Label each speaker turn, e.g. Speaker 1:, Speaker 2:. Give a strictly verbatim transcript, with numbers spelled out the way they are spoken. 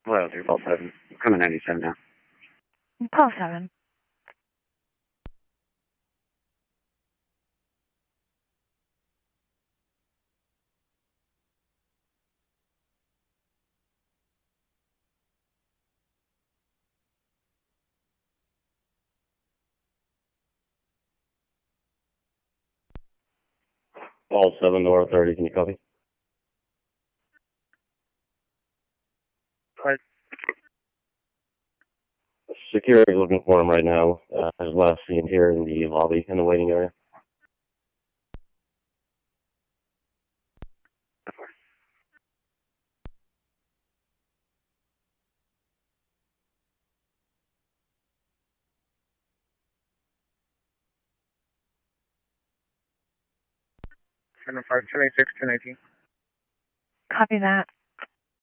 Speaker 1: Hello, three Paul seven. Coming ninety-seven now.
Speaker 2: Paul seven.
Speaker 3: Paul seven, North thirty, can you copy?
Speaker 1: What?
Speaker 3: Security is looking for him right now. Uh, as last seen here in the lobby, in the waiting area.
Speaker 1: seven five two eight six two nineteen.
Speaker 2: Copy that.